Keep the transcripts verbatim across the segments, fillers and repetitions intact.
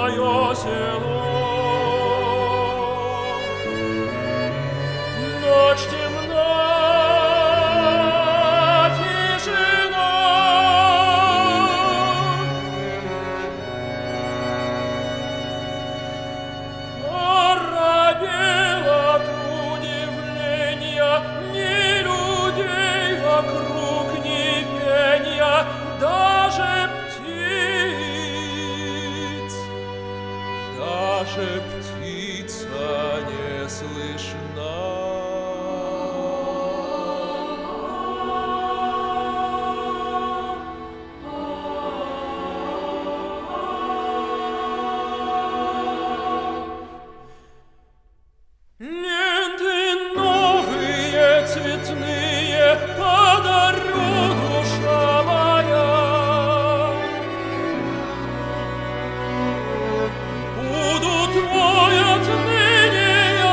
мое село. Ночь темна, тишина, оробел от удивления, ни людей вокруг, ни пенья, даже птиц, даже птица не слышна. Ленты новые, цветные подарю, душа моя. Буду твой отныне я.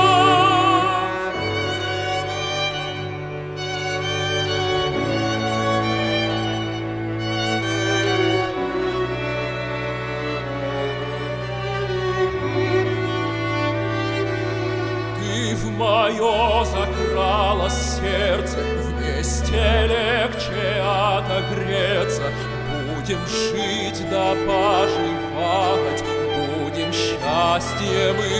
Ты в мое закралось сердце, вместе легче отогреться. Будем жить да поживать, будем счастьем и